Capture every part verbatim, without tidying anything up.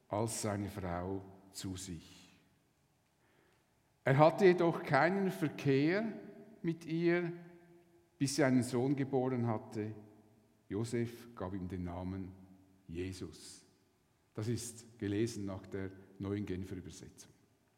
als seine Frau zu sich. Er hatte jedoch keinen Verkehr mit ihr, bis sie einen Sohn geboren hatte. Josef gab ihm den Namen Jesus. Das ist gelesen nach der Neuen Genfer Übersetzung.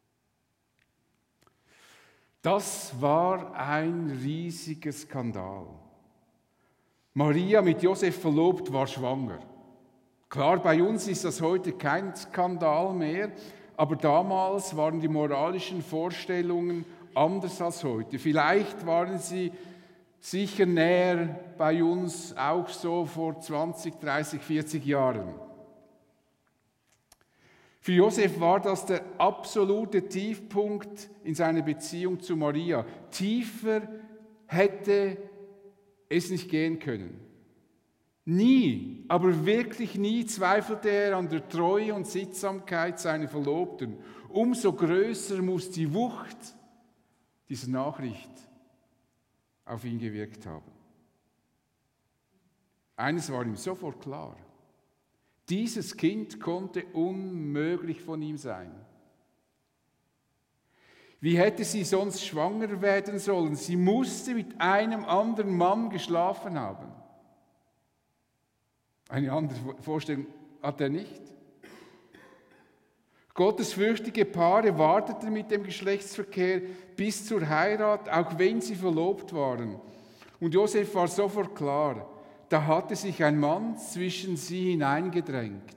Das war ein riesiger Skandal. Maria, mit Josef verlobt, war schwanger. Klar, bei uns ist das heute kein Skandal mehr, aber damals waren die moralischen Vorstellungen anders als heute. Vielleicht waren sie sicher näher bei uns auch so vor zwanzig, dreißig, vierzig Jahren. Für Josef war das der absolute Tiefpunkt in seiner Beziehung zu Maria. Tiefer hätte es nicht gehen können. Nie, aber wirklich nie zweifelte er an der Treue und Sittsamkeit seiner Verlobten. Umso größer muss die Wucht dieser Nachricht auf ihn gewirkt haben. Eines war ihm sofort klar: Dieses Kind konnte unmöglich von ihm sein. Wie hätte sie sonst schwanger werden sollen? Sie musste mit einem anderen Mann geschlafen haben. Eine andere Vorstellung hat er nicht. Gottesfürchtige Paare warteten mit dem Geschlechtsverkehr bis zur Heirat, auch wenn sie verlobt waren. Und Josef war sofort klar: Da hatte sich ein Mann zwischen sie hineingedrängt.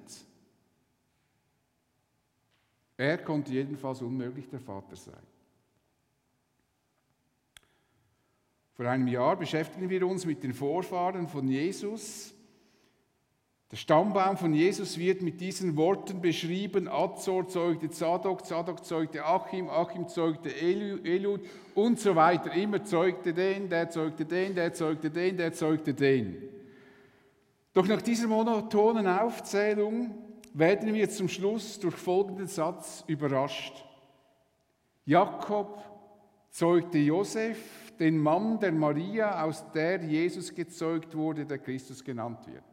Er konnte jedenfalls unmöglich der Vater sein. Vor einem Jahr beschäftigen wir uns mit den Vorfahren von Jesus. Der Stammbaum von Jesus wird mit diesen Worten beschrieben: Azor zeugte Zadok, Zadok zeugte Achim, Achim zeugte Eliud und so weiter. Immer zeugte den, der zeugte den, der zeugte den, der zeugte den. Doch nach dieser monotonen Aufzählung werden wir zum Schluss durch folgenden Satz überrascht. Jakob zeugte Josef, den Mann der Maria, aus der Jesus gezeugt wurde, der Christus genannt wird.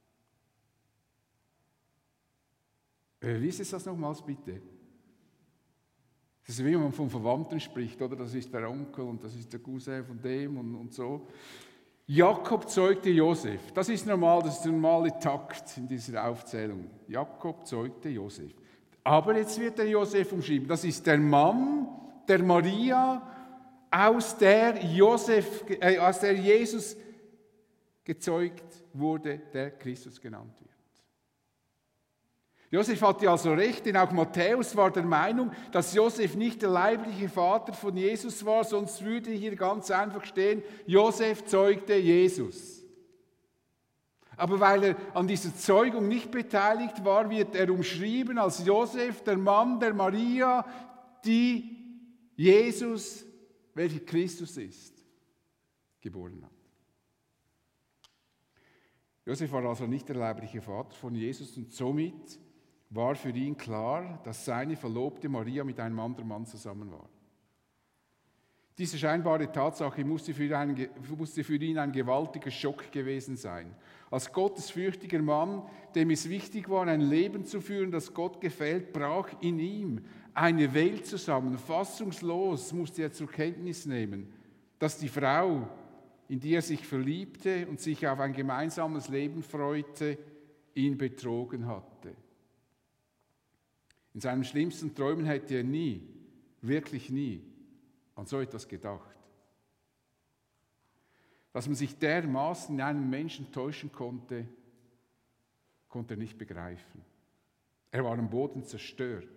Äh, wie ist das nochmals bitte? Das ist wie wenn man von Verwandten spricht, oder? Das ist der Onkel und das ist der Cousin von dem und, und so. Jakob zeugte Josef. Das ist normal, das ist der normale Takt in dieser Aufzählung. Jakob zeugte Josef. Aber jetzt wird der Josef umschrieben. Das ist der Mann der Maria, aus der, Josef, äh, aus der Jesus gezeugt wurde, der Christus genannt wird. Josef hatte also recht, denn auch Matthäus war der Meinung, dass Josef nicht der leibliche Vater von Jesus war, sonst würde hier ganz einfach stehen: Josef zeugte Jesus. Aber weil er an dieser Zeugung nicht beteiligt war, wird er umschrieben als Josef, der Mann der Maria, die Jesus, welcher Christus ist, geboren hat. Josef war also nicht der leibliche Vater von Jesus und somit war für ihn klar, dass seine Verlobte Maria mit einem anderen Mann zusammen war. Diese scheinbare Tatsache musste für, einen, musste für ihn ein gewaltiger Schock gewesen sein. Als gottesfürchtiger Mann, dem es wichtig war, ein Leben zu führen, das Gott gefällt, brach in ihm eine Welt zusammen. Fassungslos musste er zur Kenntnis nehmen, dass die Frau, in die er sich verliebte und sich auf ein gemeinsames Leben freute, ihn betrogen hatte. In seinen schlimmsten Träumen hätte er nie, wirklich nie, an so etwas gedacht. Dass man sich dermaßen in einem Menschen täuschen konnte, konnte er nicht begreifen. Er war am Boden zerstört.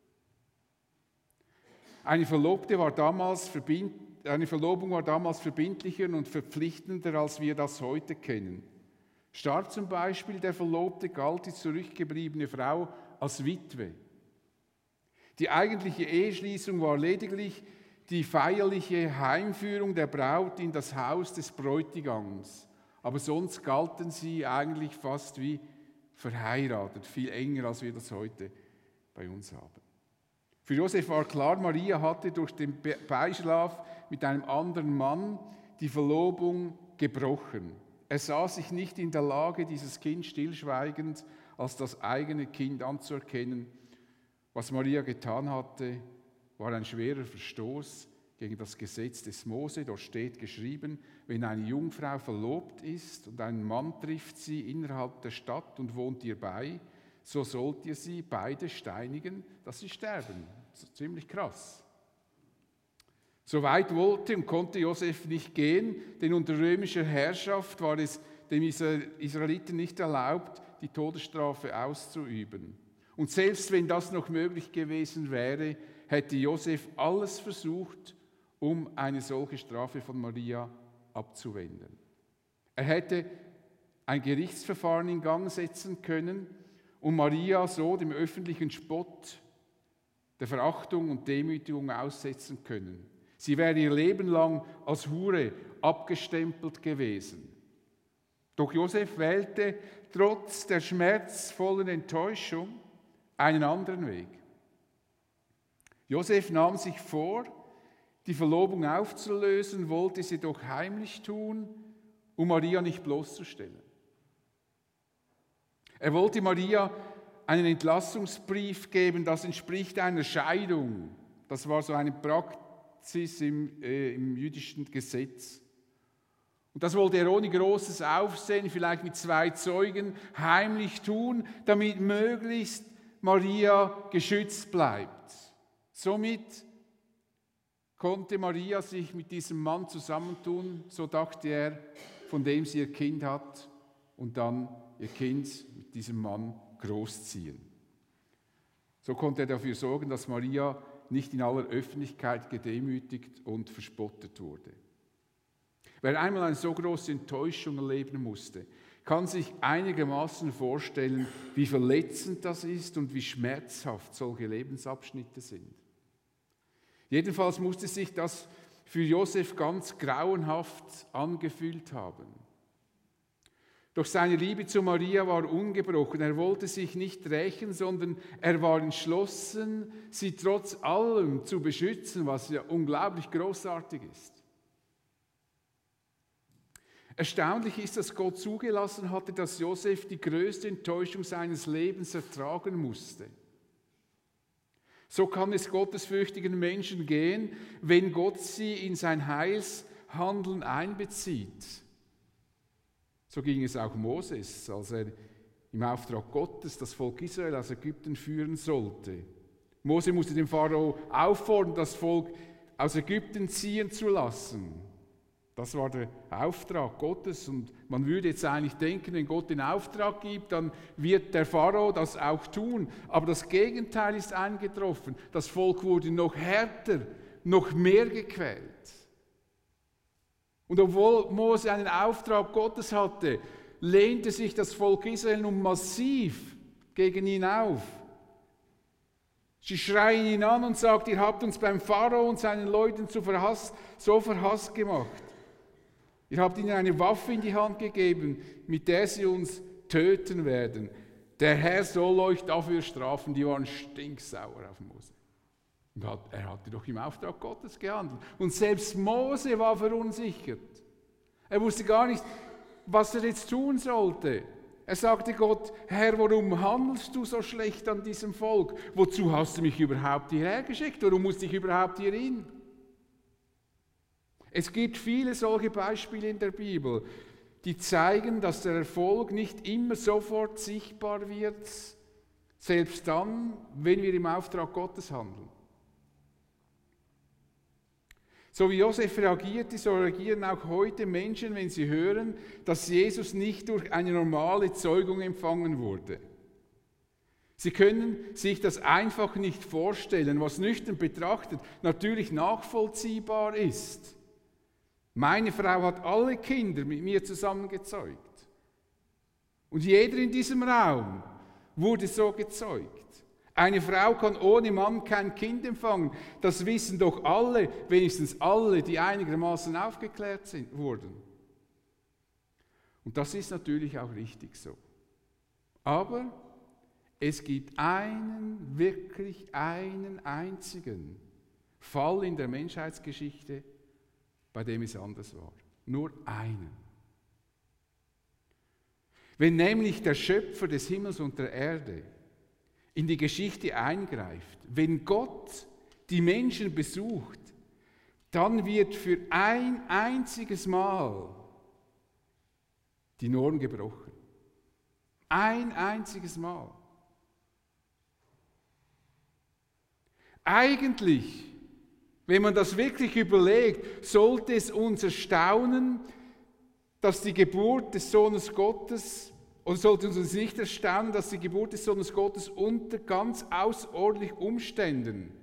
Eine Verlobte war damals verbind, eine Verlobung war damals verbindlicher und verpflichtender, als wir das heute kennen. Starb zum Beispiel der Verlobte, galt die zurückgebliebene Frau als Witwe. Die eigentliche Eheschließung war lediglich die feierliche Heimführung der Braut in das Haus des Bräutigams. Aber sonst galten sie eigentlich fast wie verheiratet, viel enger, als wir das heute bei uns haben. Für Josef war klar, Maria hatte durch den Beischlaf mit einem anderen Mann die Verlobung gebrochen. Er sah sich nicht in der Lage, dieses Kind stillschweigend als das eigene Kind anzuerkennen. Was Maria getan hatte, war ein schwerer Verstoß gegen das Gesetz des Mose. Dort steht geschrieben, wenn eine Jungfrau verlobt ist und ein Mann trifft sie innerhalb der Stadt und wohnt ihr bei, so sollt ihr sie beide steinigen, dass sie sterben. Das ist ziemlich krass. So weit wollte und konnte Josef nicht gehen, denn unter römischer Herrschaft war es dem Israeliten nicht erlaubt, die Todesstrafe auszuüben. Und selbst wenn das noch möglich gewesen wäre, hätte Josef alles versucht, um eine solche Strafe von Maria abzuwenden. Er hätte ein Gerichtsverfahren in Gang setzen können, um Maria so dem öffentlichen Spott, der Verachtung und Demütigung aussetzen können. Sie wäre ihr Leben lang als Hure abgestempelt gewesen. Doch Josef wählte trotz der schmerzvollen Enttäuschung einen anderen Weg. Josef nahm sich vor, die Verlobung aufzulösen, wollte sie doch heimlich tun, um Maria nicht bloßzustellen. Er wollte Maria einen Entlassungsbrief geben, das entspricht einer Scheidung. Das war so eine Praxis im, äh, im jüdischen Gesetz. Und das wollte er ohne großes Aufsehen, vielleicht mit zwei Zeugen, heimlich tun, damit möglichst Maria geschützt bleibt. Somit konnte Maria sich mit diesem Mann zusammentun, so dachte er, von dem sie ihr Kind hat, und dann ihr Kind mit diesem Mann großziehen. So konnte er dafür sorgen, dass Maria nicht in aller Öffentlichkeit gedemütigt und verspottet wurde. Wer einmal eine so große Enttäuschung erleben musste, kann sich einigermaßen vorstellen, wie verletzend das ist und wie schmerzhaft solche Lebensabschnitte sind. Jedenfalls musste sich das für Josef ganz grauenhaft angefühlt haben. Doch seine Liebe zu Maria war ungebrochen. Er wollte sich nicht rächen, sondern er war entschlossen, sie trotz allem zu beschützen, was ja unglaublich großartig ist. Erstaunlich ist, dass Gott zugelassen hatte, dass Josef die größte Enttäuschung seines Lebens ertragen musste. So kann es gottesfürchtigen Menschen gehen, wenn Gott sie in sein Heilshandeln einbezieht. So ging es auch Moses, als er im Auftrag Gottes das Volk Israel aus Ägypten führen sollte. Mose musste den Pharao auffordern, das Volk aus Ägypten ziehen zu lassen. Das war der Auftrag Gottes, und man würde jetzt eigentlich denken, wenn Gott den Auftrag gibt, dann wird der Pharao das auch tun. Aber das Gegenteil ist eingetroffen. Das Volk wurde noch härter, noch mehr gequält. Und obwohl Mose einen Auftrag Gottes hatte, lehnte sich das Volk Israel nun massiv gegen ihn auf. Sie schreien ihn an und sagen, ihr habt uns beim Pharao und seinen Leuten so verhasst, so verhasst gemacht. Ihr habt ihnen eine Waffe in die Hand gegeben, mit der sie uns töten werden. Der Herr soll euch dafür strafen. Die waren stinksauer auf Mose. Und er hatte doch im Auftrag Gottes gehandelt. Und selbst Mose war verunsichert. Er wusste gar nicht, was er jetzt tun sollte. Er sagte Gott, Herr, warum handelst du so schlecht an diesem Volk? Wozu hast du mich überhaupt hierher geschickt? Warum musste ich überhaupt hier hin? Es gibt viele solche Beispiele in der Bibel, die zeigen, dass der Erfolg nicht immer sofort sichtbar wird, selbst dann, wenn wir im Auftrag Gottes handeln. So wie Josef reagierte, so reagieren auch heute Menschen, wenn sie hören, dass Jesus nicht durch eine normale Zeugung empfangen wurde. Sie können sich das einfach nicht vorstellen, was nüchtern betrachtet natürlich nachvollziehbar ist. Meine Frau hat alle Kinder mit mir zusammen gezeugt. Und jeder in diesem Raum wurde so gezeugt. Eine Frau kann ohne Mann kein Kind empfangen. Das wissen doch alle, wenigstens alle, die einigermaßen aufgeklärt sind, wurden. Und das ist natürlich auch richtig so. Aber es gibt einen, wirklich einen einzigen Fall in der Menschheitsgeschichte, bei dem es anders war. Nur einen. Wenn nämlich der Schöpfer des Himmels und der Erde in die Geschichte eingreift, wenn Gott die Menschen besucht, dann wird für ein einziges Mal die Norm gebrochen. Ein einziges Mal. Eigentlich, wenn man das wirklich überlegt, sollte es uns erstaunen, dass die Geburt des Sohnes Gottes, oder sollte es uns nicht erstaunen, dass die Geburt des Sohnes Gottes unter ganz außerordentlichen Umständen,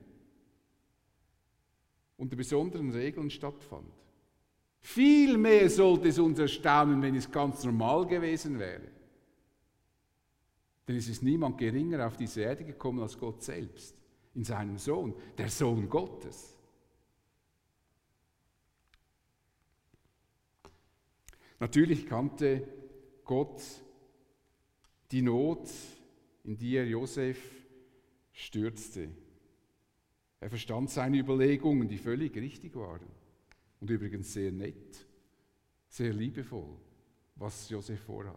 unter besonderen Regeln stattfand. Vielmehr sollte es uns erstaunen, wenn es ganz normal gewesen wäre. Denn es ist niemand geringer auf diese Erde gekommen als Gott selbst, in seinem Sohn, der Sohn Gottes. Natürlich kannte Gott die Not, in die er Josef stürzte. Er verstand seine Überlegungen, die völlig richtig waren. Und übrigens sehr nett, sehr liebevoll, was Josef vorhatte.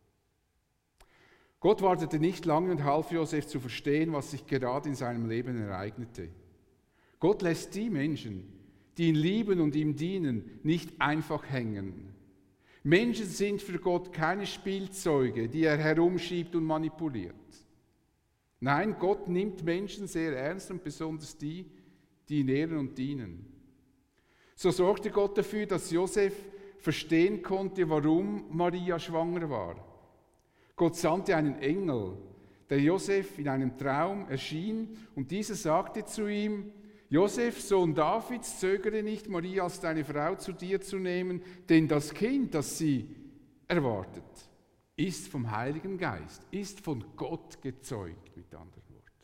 Gott wartete nicht lange und half Josef zu verstehen, was sich gerade in seinem Leben ereignete. Gott lässt die Menschen, die ihn lieben und ihm dienen, nicht einfach hängen. Menschen sind für Gott keine Spielzeuge, die er herumschiebt und manipuliert. Nein, Gott nimmt Menschen sehr ernst und besonders die, die ihn ehren und dienen. So sorgte Gott dafür, dass Josef verstehen konnte, warum Maria schwanger war. Gott sandte einen Engel, der Josef in einem Traum erschien, und dieser sagte zu ihm: Josef, Sohn Davids, zögere nicht, Maria als deine Frau zu dir zu nehmen, denn das Kind, das sie erwartet, ist vom Heiligen Geist, ist von Gott gezeugt, mit anderen Worten.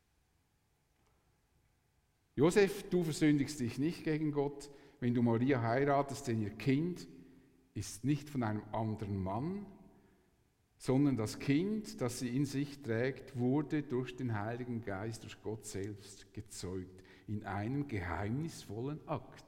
Josef, du versündigst dich nicht gegen Gott, wenn du Maria heiratest, denn ihr Kind ist nicht von einem anderen Mann, sondern das Kind, das sie in sich trägt, wurde durch den Heiligen Geist, durch Gott selbst gezeugt, in einem geheimnisvollen Akt.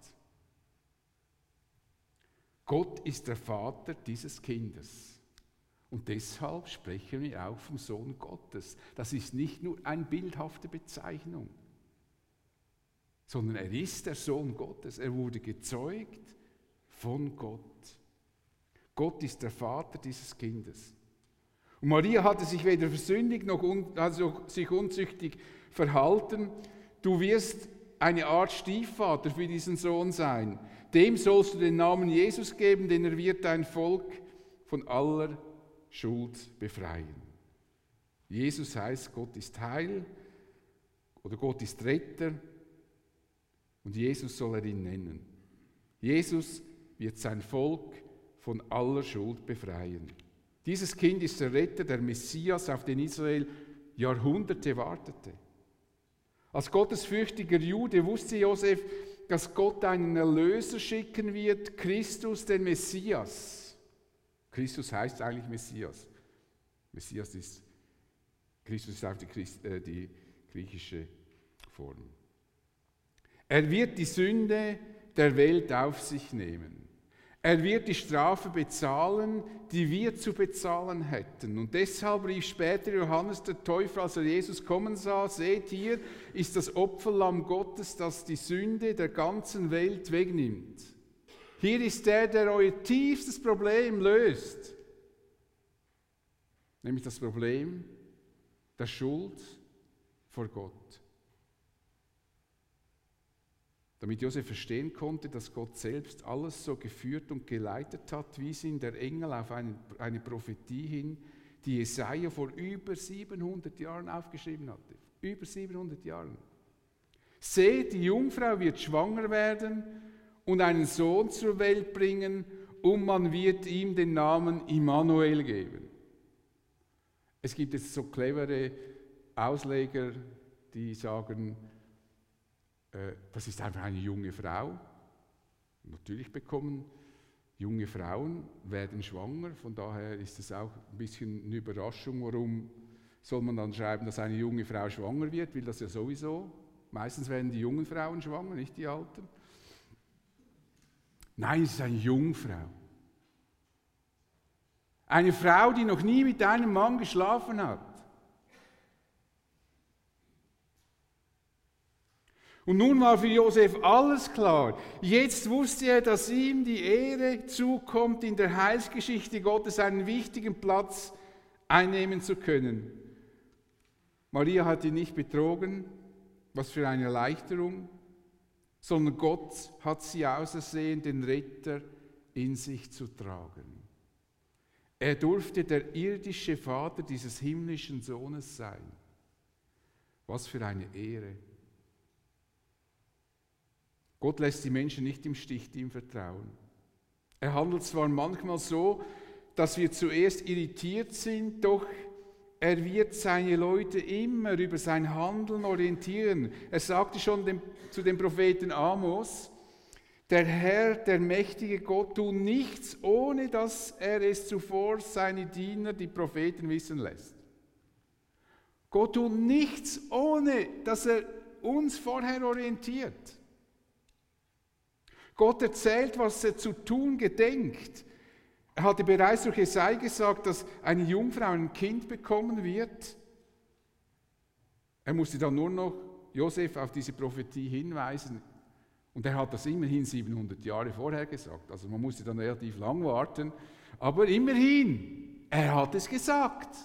Gott ist der Vater dieses Kindes. Und deshalb sprechen wir auch vom Sohn Gottes. Das ist nicht nur eine bildhafte Bezeichnung, sondern er ist der Sohn Gottes. Er wurde gezeugt von Gott. Gott ist der Vater dieses Kindes. Und Maria hatte sich weder versündigt noch un, also sich unzüchtig verhalten. Du wirst eine Art Stiefvater für diesen Sohn sein. Dem sollst du den Namen Jesus geben, denn er wird dein Volk von aller Schuld befreien. Jesus heißt, Gott ist Heil oder Gott ist Retter und Jesus soll er ihn nennen. Jesus wird sein Volk von aller Schuld befreien. Dieses Kind ist der Retter, der Messias, auf den Israel Jahrhunderte wartete. Als gottesfürchtiger Jude wusste Josef, dass Gott einen Erlöser schicken wird, Christus, den Messias. Christus heißt eigentlich Messias. Messias ist, Christus ist auch die, Christ, äh, die griechische Form. Er wird die Sünde der Welt auf sich nehmen. Er wird die Strafe bezahlen, die wir zu bezahlen hätten. Und deshalb rief später Johannes der Täufer, als er Jesus kommen sah: Seht, hier ist das Opferlamm Gottes, das die Sünde der ganzen Welt wegnimmt. Hier ist der, der euer tiefstes Problem löst. Nämlich das Problem der Schuld vor Gott. Damit Josef verstehen konnte, dass Gott selbst alles so geführt und geleitet hat, wies ihn der Engel auf eine, eine Prophetie hin, die Jesaja vor über siebenhundert Jahren aufgeschrieben hatte. Über siebenhundert Jahren. Seht, die Jungfrau wird schwanger werden und einen Sohn zur Welt bringen, und man wird ihm den Namen Immanuel geben. Es gibt jetzt so clevere Ausleger, die sagen, das ist einfach eine junge Frau. Natürlich bekommen junge Frauen, werden schwanger. Von daher ist es auch ein bisschen eine Überraschung. Warum soll man dann schreiben, dass eine junge Frau schwanger wird? Will das ja sowieso. Meistens werden die jungen Frauen schwanger, nicht die alten. Nein, es ist eine Jungfrau. Eine Frau, die noch nie mit einem Mann geschlafen hat. Und nun war für Josef alles klar. Jetzt wusste er, dass ihm die Ehre zukommt, in der Heilsgeschichte Gottes einen wichtigen Platz einnehmen zu können. Maria hat ihn nicht betrogen, was für eine Erleichterung, sondern Gott hat sie ausersehen, den Retter in sich zu tragen. Er durfte der irdische Vater dieses himmlischen Sohnes sein. Was für eine Ehre. Gott lässt die Menschen nicht im Stich, die ihm vertrauen. Er handelt zwar manchmal so, dass wir zuerst irritiert sind, doch er wird seine Leute immer über sein Handeln orientieren. Er sagte schon dem, zu dem Propheten Amos, der Herr, der mächtige Gott, tut nichts, ohne dass er es zuvor seine Diener, die Propheten, wissen lässt. Gott tut nichts, ohne dass er uns vorher orientiert. Gott erzählt, was er zu tun gedenkt. Er hatte bereits durch Jesaja gesagt, dass eine Jungfrau ein Kind bekommen wird. Er musste dann nur noch Josef auf diese Prophetie hinweisen. Und er hat das immerhin siebenhundert Jahre vorher gesagt. Also man musste dann relativ lang warten. Aber immerhin, er hat es gesagt.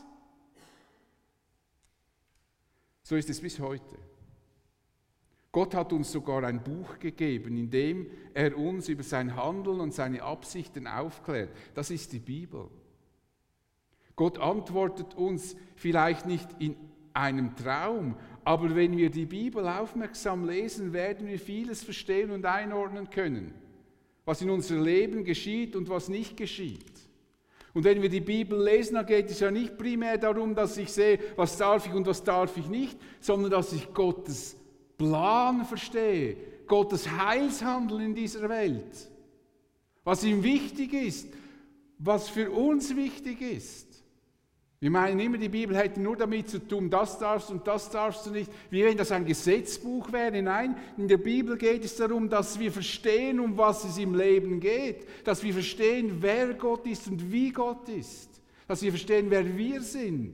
So ist es bis heute. Gott hat uns sogar ein Buch gegeben, in dem er uns über sein Handeln und seine Absichten aufklärt. Das ist die Bibel. Gott antwortet uns vielleicht nicht in einem Traum, aber wenn wir die Bibel aufmerksam lesen, werden wir vieles verstehen und einordnen können, was in unserem Leben geschieht und was nicht geschieht. Und wenn wir die Bibel lesen, dann geht es ja nicht primär darum, dass ich sehe, was darf ich und was darf ich nicht, sondern dass ich Gottes Plan verstehe, Gottes Heilshandeln in dieser Welt, was ihm wichtig ist, was für uns wichtig ist. Wir meinen immer, die Bibel hätte nur damit zu tun, das darfst und das darfst du nicht, wie wenn das ein Gesetzbuch wäre. Nein, in der Bibel geht es darum, dass wir verstehen, um was es im Leben geht, dass wir verstehen, wer Gott ist und wie Gott ist, dass wir verstehen, wer wir sind.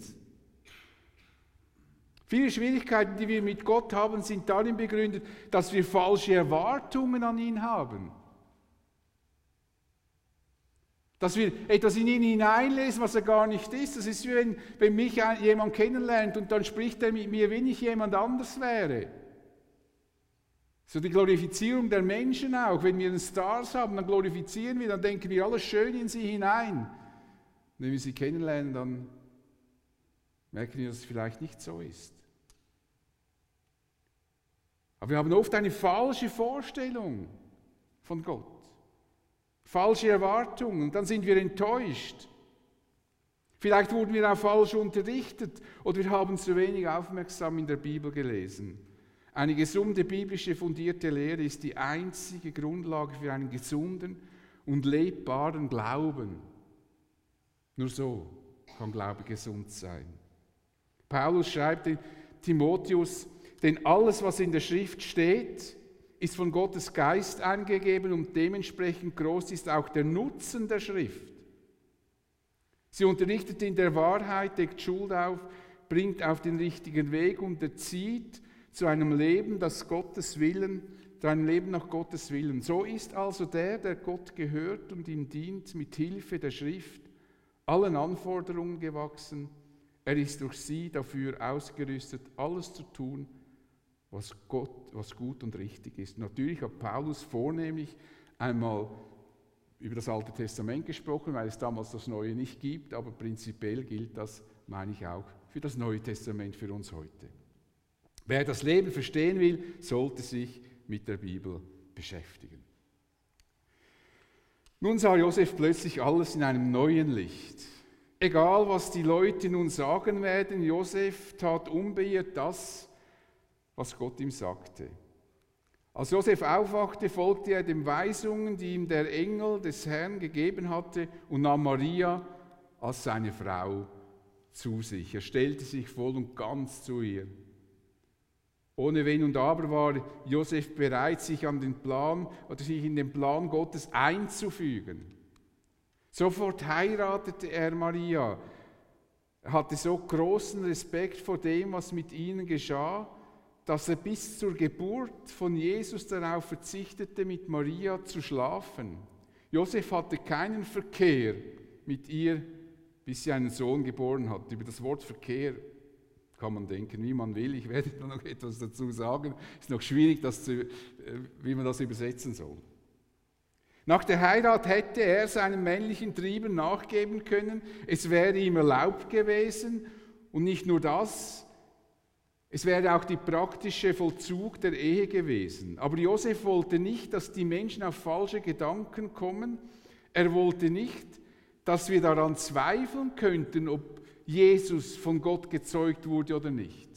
Viele Schwierigkeiten, die wir mit Gott haben, sind darin begründet, dass wir falsche Erwartungen an ihn haben. Dass wir etwas in ihn hineinlesen, was er gar nicht ist. Das ist wie wenn, wenn mich jemand kennenlernt und dann spricht er mit mir, wenn ich jemand anders wäre. So die Glorifizierung der Menschen auch. Wenn wir einen Stars haben, dann glorifizieren wir, dann denken wir alles schön in sie hinein. Und wenn wir sie kennenlernen, dann merken wir, dass es vielleicht nicht so ist. Aber wir haben oft eine falsche Vorstellung von Gott. Falsche Erwartungen. Und dann sind wir enttäuscht. Vielleicht wurden wir auch falsch unterrichtet oder wir haben zu wenig aufmerksam in der Bibel gelesen. Eine gesunde, biblische, fundierte Lehre ist die einzige Grundlage für einen gesunden und lebbaren Glauben. Nur so kann Glaube gesund sein. Paulus schreibt in Timotheus, denn alles, was in der Schrift steht, ist von Gottes Geist eingegeben und dementsprechend groß ist auch der Nutzen der Schrift. Sie unterrichtet in der Wahrheit, deckt Schuld auf, bringt auf den richtigen Weg und erzieht zu einem Leben, das Gottes Willen, zu einem Leben nach Gottes Willen. So ist also der, der Gott gehört und ihm dient, mit Hilfe der Schrift allen Anforderungen gewachsen. Er ist durch sie dafür ausgerüstet, alles zu tun, was, Gott, was gut und richtig ist. Natürlich hat Paulus vornehmlich einmal über das Alte Testament gesprochen, weil es damals das Neue nicht gibt, aber prinzipiell gilt das, meine ich, auch für das Neue Testament für uns heute. Wer das Leben verstehen will, sollte sich mit der Bibel beschäftigen. Nun sah Josef plötzlich alles in einem neuen Licht. Egal, was die Leute nun sagen werden, Josef tat unbeirrt das, was Gott ihm sagte. Als Josef aufwachte, folgte er den Weisungen, die ihm der Engel des Herrn gegeben hatte, und nahm Maria als seine Frau zu sich. Er stellte sich voll und ganz zu ihr. Ohne Wenn und Aber war Josef bereit, sich an den Plan oder sich in den Plan Gottes einzufügen. Sofort heiratete er Maria. Er hatte so großen Respekt vor dem, was mit ihnen geschah, dass er bis zur Geburt von Jesus darauf verzichtete, mit Maria zu schlafen. Josef hatte keinen Verkehr mit ihr, bis sie einen Sohn geboren hat. Über das Wort Verkehr kann man denken, wie man will. Ich werde da noch etwas dazu sagen. Es ist noch schwierig, das zu, wie man das übersetzen soll. Nach der Heirat hätte er seinen männlichen Trieben nachgeben können. Es wäre ihm erlaubt gewesen. Und nicht nur das, es wäre auch der praktische Vollzug der Ehe gewesen. Aber Josef wollte nicht, dass die Menschen auf falsche Gedanken kommen. Er wollte nicht, dass wir daran zweifeln könnten, ob Jesus von Gott gezeugt wurde oder nicht.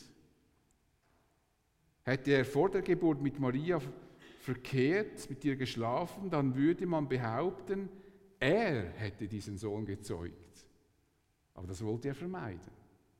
Hätte er vor der Geburt mit Maria verkehrt, mit ihr geschlafen, dann würde man behaupten, er hätte diesen Sohn gezeugt. Aber das wollte er vermeiden.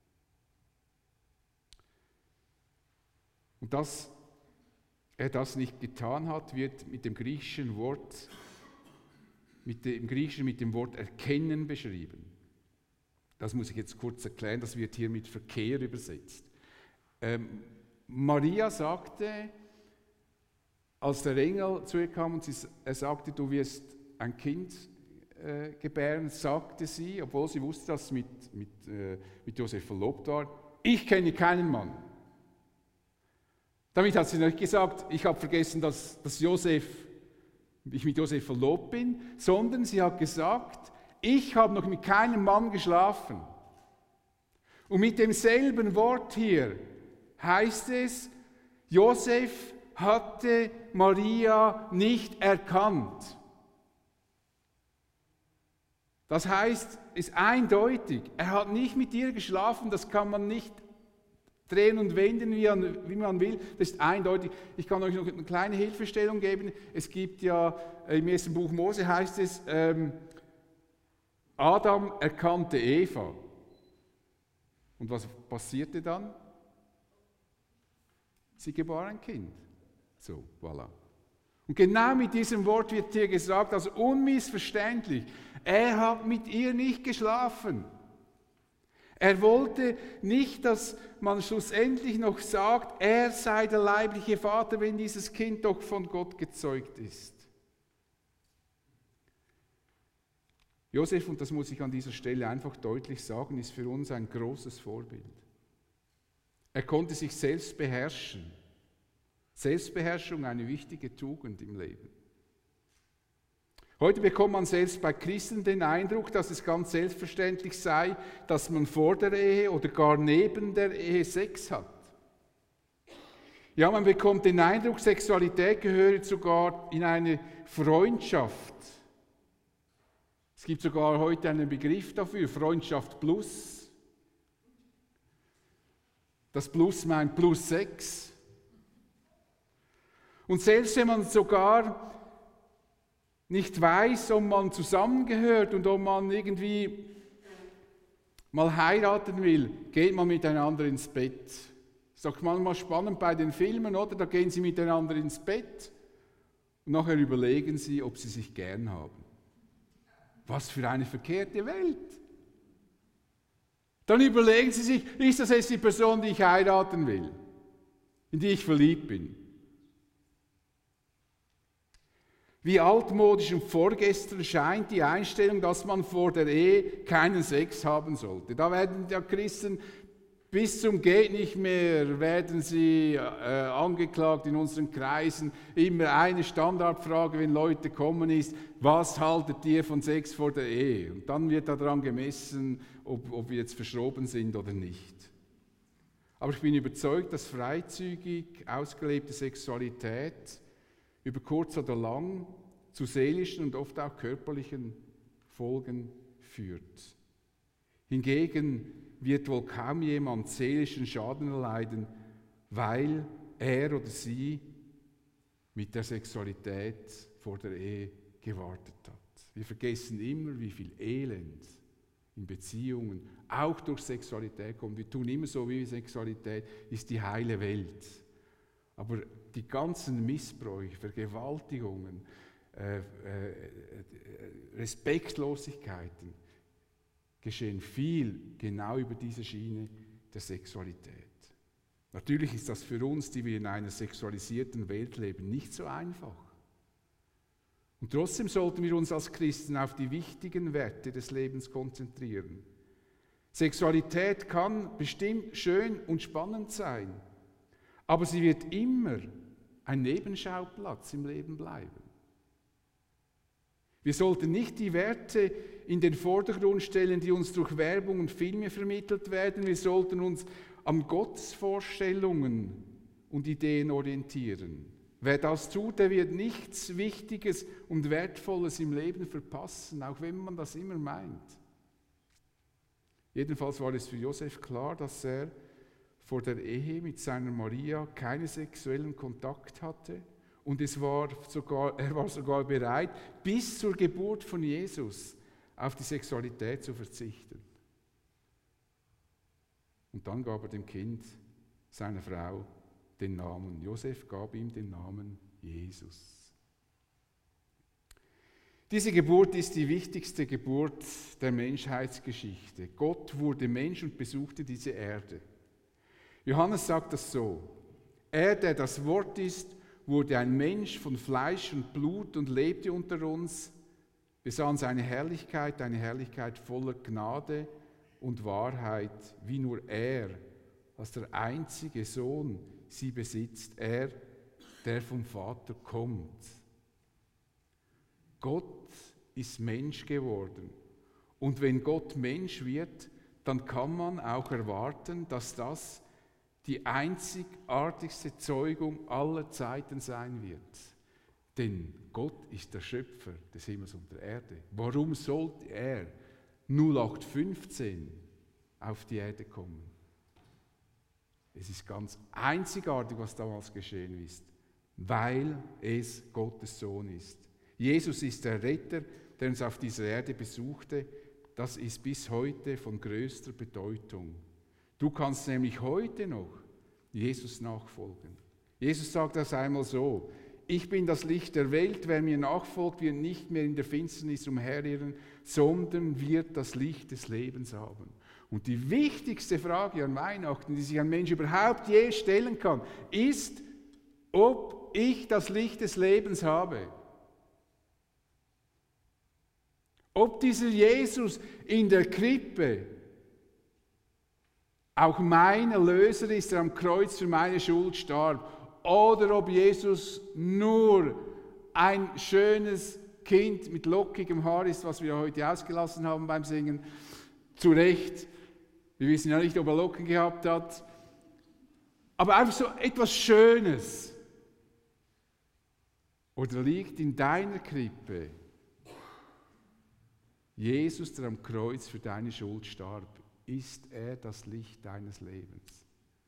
Und dass er das nicht getan hat, wird mit dem griechischen Wort, mit dem Griechischen mit dem Wort erkennen beschrieben. Das muss ich jetzt kurz erklären, das wird hier mit Verkehr übersetzt. Ähm, Maria sagte, als der Engel zu ihr kam und sie, er sagte, du wirst ein Kind äh, gebären, sagte sie, obwohl sie wusste, dass sie mit, mit, äh, mit Josef verlobt war, ich kenne keinen Mann. Damit hat sie nicht gesagt, ich habe vergessen, dass, dass Josef, ich mit Josef verlobt bin, sondern sie hat gesagt, ich habe noch mit keinem Mann geschlafen. Und mit demselben Wort hier heißt es, Josef hatte Maria nicht erkannt. Das heißt, ist eindeutig, er hat nicht mit ihr geschlafen, das kann man nicht drehen und wenden, wie man will, das ist eindeutig. Ich kann euch noch eine kleine Hilfestellung geben. Es gibt ja, im ersten Buch Mose heißt es, ähm, Adam erkannte Eva. Und was passierte dann? Sie gebar ein Kind. So, voilà. Und genau mit diesem Wort wird hier gesagt, also unmissverständlich, er hat mit ihr nicht geschlafen. Er wollte nicht, dass man schlussendlich noch sagt, er sei der leibliche Vater, wenn dieses Kind doch von Gott gezeugt ist. Josef, und das muss ich an dieser Stelle einfach deutlich sagen, ist für uns ein großes Vorbild. Er konnte sich selbst beherrschen. Selbstbeherrschung, eine wichtige Tugend im Leben. Heute bekommt man selbst bei Christen den Eindruck, dass es ganz selbstverständlich sei, dass man vor der Ehe oder gar neben der Ehe Sex hat. Ja, man bekommt den Eindruck, Sexualität gehöre sogar in eine Freundschaft. Es gibt sogar heute einen Begriff dafür, Freundschaft plus. Das Plus meint plus Sex. Und selbst wenn man sogar nicht weiß, ob man zusammengehört und ob man irgendwie mal heiraten will, geht man miteinander ins Bett. Ist doch manchmal spannend bei den Filmen, oder? Da gehen sie miteinander ins Bett und nachher überlegen sie, ob sie sich gern haben. Was für eine verkehrte Welt. Dann überlegen sie sich, ist das jetzt die Person, die ich heiraten will, in die ich verliebt bin? Wie altmodisch und vorgestern scheint die Einstellung, dass man vor der Ehe keinen Sex haben sollte. Da werden ja Christen bis zum geht nicht mehr, werden sie äh, angeklagt in unseren Kreisen. Immer eine Standardfrage, wenn Leute kommen, ist, was haltet ihr von Sex vor der Ehe? Und dann wird daran gemessen, ob, ob wir jetzt verschroben sind oder nicht. Aber ich bin überzeugt, dass freizügig ausgelebte Sexualität über kurz oder lang zu seelischen und oft auch körperlichen Folgen führt. Hingegen wird wohl kaum jemand seelischen Schaden erleiden, weil er oder sie mit der Sexualität vor der Ehe gewartet hat. Wir vergessen immer, wie viel Elend in Beziehungen auch durch Sexualität kommt. Wir tun immer so, wie Sexualität ist die heile Welt. Aber die ganzen Missbräuche, Vergewaltigungen, äh, äh, Respektlosigkeiten geschehen viel genau über diese Schiene der Sexualität. Natürlich ist das für uns, die wir in einer sexualisierten Welt leben, nicht so einfach. Und trotzdem sollten wir uns als Christen auf die wichtigen Werte des Lebens konzentrieren. Sexualität kann bestimmt schön und spannend sein, aber sie wird immer ein Nebenschauplatz im Leben bleiben. Wir sollten nicht die Werte in den Vordergrund stellen, die uns durch Werbung und Filme vermittelt werden. Wir sollten uns an Gottesvorstellungen und Ideen orientieren. Wer das tut, der wird nichts Wichtiges und Wertvolles im Leben verpassen, auch wenn man das immer meint. Jedenfalls war es für Josef klar, dass er vor der Ehe mit seiner Maria keinen sexuellen Kontakt hatte. Und es war sogar, er war sogar bereit, bis zur Geburt von Jesus auf die Sexualität zu verzichten. Und dann gab er dem Kind seiner Frau den Namen. Josef gab ihm den Namen Jesus. Diese Geburt ist die wichtigste Geburt der Menschheitsgeschichte. Gott wurde Mensch und besuchte diese Erde. Johannes sagt das so: Er, der das Wort ist, wurde ein Mensch von Fleisch und Blut und lebte unter uns, besahen seine Herrlichkeit, eine Herrlichkeit voller Gnade und Wahrheit, wie nur er, als der einzige Sohn, sie besitzt, er, der vom Vater kommt. Gott ist Mensch geworden. Und wenn Gott Mensch wird, dann kann man auch erwarten, dass das die einzigartigste Zeugung aller Zeiten sein wird. Denn Gott ist der Schöpfer des Himmels und der Erde. Warum sollte er null acht fünfzehn auf die Erde kommen? Es ist ganz einzigartig, was damals geschehen ist, weil es Gottes Sohn ist. Jesus ist der Retter, der uns auf dieser Erde besuchte. Das ist bis heute von größter Bedeutung. Du kannst nämlich heute noch Jesus nachfolgen. Jesus sagt das einmal so: Ich bin das Licht der Welt, wer mir nachfolgt, wird nicht mehr in der Finsternis umherirren, sondern wird das Licht des Lebens haben. Und die wichtigste Frage an Weihnachten, die sich ein Mensch überhaupt je stellen kann, ist, ob ich das Licht des Lebens habe. Ob dieser Jesus in der Krippe auch mein Erlöser ist, der am Kreuz für meine Schuld starb, oder ob Jesus nur ein schönes Kind mit lockigem Haar ist, was wir heute ausgelassen haben beim Singen. Zu Recht, wir wissen ja nicht, ob er Locken gehabt hat, aber einfach so etwas Schönes. Oder liegt in deiner Krippe Jesus, der am Kreuz für deine Schuld starb? Ist er das Licht deines Lebens?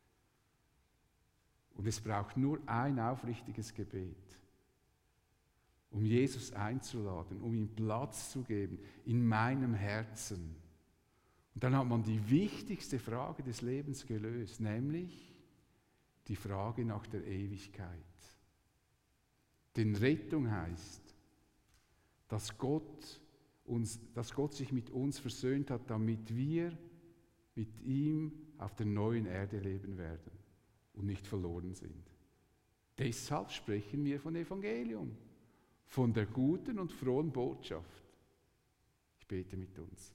Und es braucht nur ein aufrichtiges Gebet, um Jesus einzuladen, um ihm Platz zu geben in meinem Herzen. Und dann hat man die wichtigste Frage des Lebens gelöst, nämlich die Frage nach der Ewigkeit. Denn Rettung heißt, dass Gott, uns, dass Gott sich mit uns versöhnt hat, damit wir mit ihm auf der neuen Erde leben werden und nicht verloren sind. Deshalb sprechen wir von Evangelium, von der guten und frohen Botschaft. Ich bete mit uns.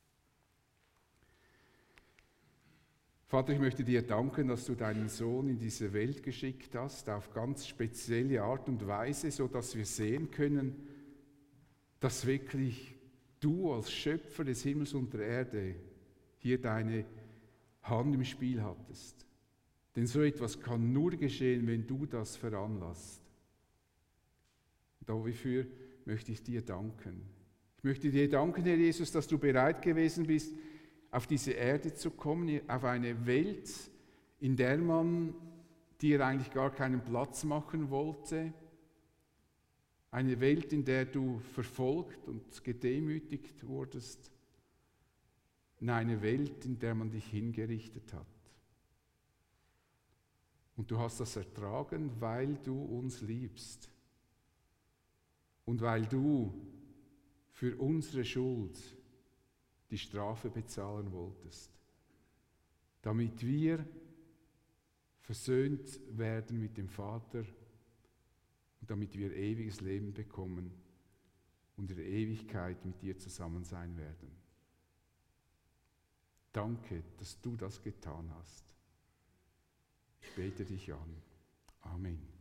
Vater, ich möchte dir danken, dass du deinen Sohn in diese Welt geschickt hast, auf ganz spezielle Art und Weise, sodass wir sehen können, dass wirklich du als Schöpfer des Himmels und der Erde hier deine Hand im Spiel hattest. Denn so etwas kann nur geschehen, wenn du das veranlasst. Dafür möchte ich dir danken. Ich möchte dir danken, Herr Jesus, dass du bereit gewesen bist, auf diese Erde zu kommen, auf eine Welt, in der man dir eigentlich gar keinen Platz machen wollte. Eine Welt, in der du verfolgt und gedemütigt wurdest. In eine Welt, in der man dich hingerichtet hat. Und du hast das ertragen, weil du uns liebst. und weil du für unsere Schuld die Strafe bezahlen wolltest, damit wir versöhnt werden mit dem Vater und damit wir ewiges Leben bekommen und in der Ewigkeit mit dir zusammen sein werden. Danke, dass du das getan hast. Ich bete dich an. Amen.